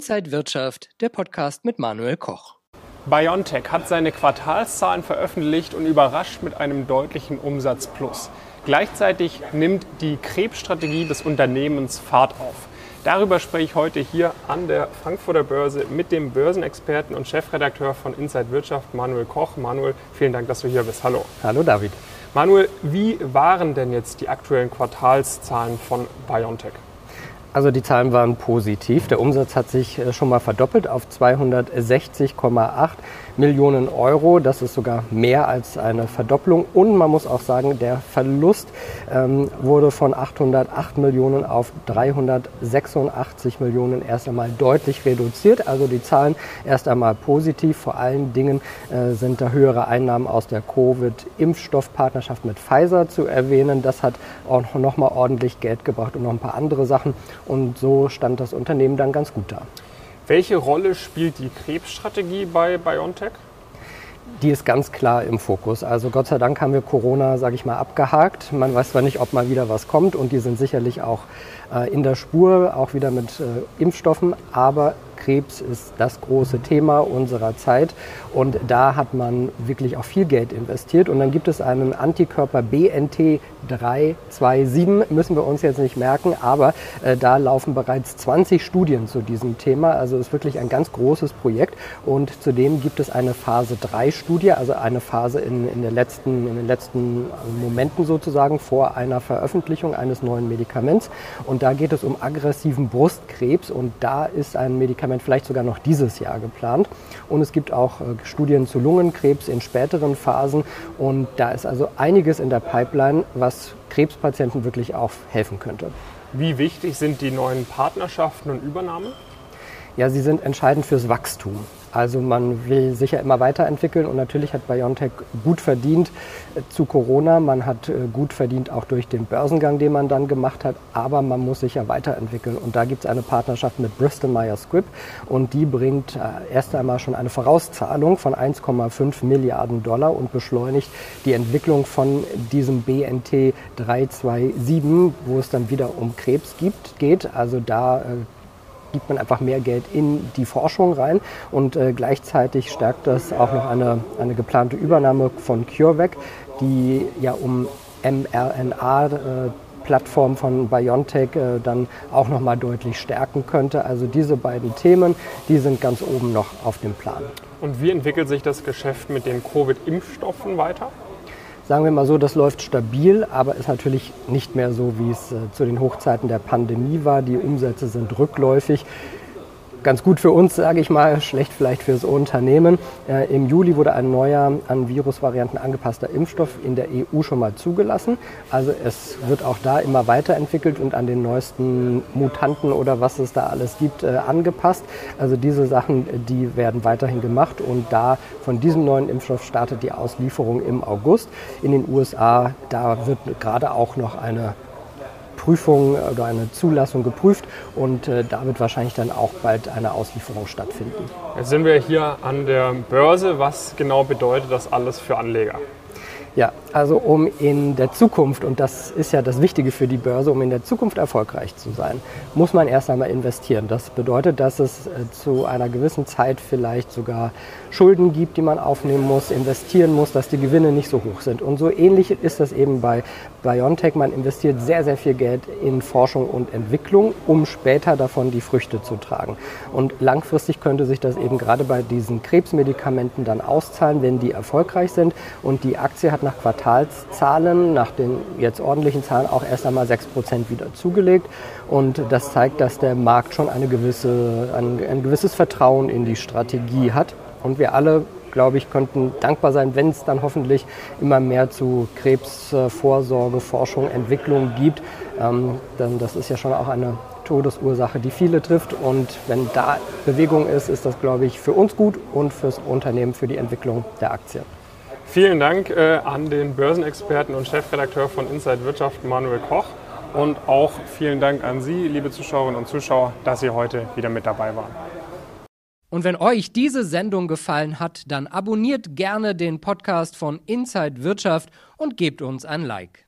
Inside Wirtschaft, der Podcast mit Manuel Koch. BioNTech hat seine Quartalszahlen veröffentlicht und überrascht mit einem deutlichen Umsatzplus. Gleichzeitig nimmt die Krebsstrategie des Unternehmens Fahrt auf. Darüber spreche ich heute hier an der Frankfurter Börse mit dem Börsenexperten und Chefredakteur von Inside Wirtschaft, Manuel Koch. Manuel, vielen Dank, dass du hier bist. Hallo. Hallo David. Manuel, wie waren denn jetzt die aktuellen Quartalszahlen von BioNTech? Also die Zahlen waren positiv. Der Umsatz hat sich schon mal verdoppelt auf 260,8 Millionen Euro. Das ist sogar mehr als eine Verdopplung. Und man muss auch sagen, der Verlust wurde von 808 Millionen auf 386 Millionen erst einmal deutlich reduziert. Also die Zahlen erst einmal positiv. Vor allen Dingen sind da höhere Einnahmen aus der Covid-Impfstoffpartnerschaft mit Pfizer zu erwähnen. Das hat auch noch mal ordentlich Geld gebracht und noch ein paar andere Sachen. Und so stand das Unternehmen dann ganz gut da. Welche Rolle spielt die Krebsstrategie bei BioNTech? Die ist ganz klar im Fokus. Also Gott sei Dank haben wir Corona, sage ich mal, abgehakt. Man weiß zwar nicht, ob mal wieder was kommt und die sind sicherlich auch in der Spur, auch wieder mit Impfstoffen, aber Krebs ist das große Thema unserer Zeit und da hat man wirklich auch viel Geld investiert und dann gibt es einen Antikörper BNT327, müssen wir uns jetzt nicht merken, aber da laufen bereits 20 Studien zu diesem Thema, also ist wirklich ein ganz großes Projekt und zudem gibt es eine Phase 3 Studie, also eine Phase in den letzten Momenten sozusagen vor einer Veröffentlichung eines neuen Medikaments und da geht es um aggressiven Brustkrebs und da ist ein Medikament vielleicht sogar noch dieses Jahr geplant. Und es gibt auch Studien zu Lungenkrebs in späteren Phasen. Und da ist also einiges in der Pipeline, was Krebspatienten wirklich auch helfen könnte. Wie wichtig sind die neuen Partnerschaften und Übernahmen? Ja, sie sind entscheidend fürs Wachstum. Also man will sich ja immer weiterentwickeln und natürlich hat BioNTech gut verdient zu Corona. Man hat gut verdient auch durch den Börsengang, den man dann gemacht hat. Aber man muss sich ja weiterentwickeln und da gibt es eine Partnerschaft mit Bristol Myers Squibb und die bringt erst einmal schon eine Vorauszahlung von 1,5 Milliarden Dollar und beschleunigt die Entwicklung von diesem BNT 327, wo es dann wieder um Krebs geht. Also da gibt man einfach mehr Geld in die Forschung rein und gleichzeitig stärkt das auch noch eine geplante Übernahme von CureVac, die ja um mRNA-Plattform von BioNTech dann auch noch mal deutlich stärken könnte. Also diese beiden Themen, die sind ganz oben noch auf dem Plan. Und wie entwickelt sich das Geschäft mit den Covid-Impfstoffen weiter? Sagen wir mal so, das läuft stabil, aber ist natürlich nicht mehr so, wie es zu den Hochzeiten der Pandemie war. Die Umsätze sind rückläufig. Ganz gut für uns, sage ich mal, schlecht vielleicht fürs Unternehmen. Im Juli wurde ein neuer, an Virusvarianten angepasster Impfstoff in der EU schon mal zugelassen. Also es wird auch da immer weiterentwickelt und an den neuesten Mutanten oder was es da alles gibt, angepasst. Also diese Sachen, die werden weiterhin gemacht und da von diesem neuen Impfstoff startet die Auslieferung im August. In den USA, da wird gerade auch noch eine Prüfung oder eine Zulassung geprüft und da wird wahrscheinlich dann auch bald eine Auslieferung stattfinden. Jetzt sind wir hier an der Börse. Was genau bedeutet das alles für Anleger? Ja, also um in der Zukunft, und das ist ja das Wichtige für die Börse, um in der Zukunft erfolgreich zu sein, muss man erst einmal investieren. Das bedeutet, dass es zu einer gewissen Zeit vielleicht sogar Schulden gibt, die man aufnehmen muss, investieren muss, dass die Gewinne nicht so hoch sind. Und so ähnlich ist das eben bei BioNTech. Man investiert sehr, sehr viel Geld in Forschung und Entwicklung, um später davon die Früchte zu tragen. Und langfristig könnte sich das eben gerade bei diesen Krebsmedikamenten dann auszahlen, wenn die erfolgreich sind. Und die Aktie hat nach Quartalszahlen, nach den jetzt ordentlichen Zahlen auch erst einmal 6% wieder zugelegt. Und das zeigt, dass der Markt schon ein gewisses Vertrauen in die Strategie hat. Und wir alle, glaube ich, könnten dankbar sein, wenn es dann hoffentlich immer mehr zu Krebsvorsorge, Forschung, Entwicklung gibt. Denn das ist ja schon auch eine Todesursache, die viele trifft. Und wenn da Bewegung ist, ist das, glaube ich, für uns gut und fürs Unternehmen, für die Entwicklung der Aktie. Vielen Dank an den Börsenexperten und Chefredakteur von Inside Wirtschaft, Manuel Koch. Und auch vielen Dank an Sie, liebe Zuschauerinnen und Zuschauer, dass Sie heute wieder mit dabei waren. Und wenn euch diese Sendung gefallen hat, dann abonniert gerne den Podcast von Inside Wirtschaft und gebt uns ein Like.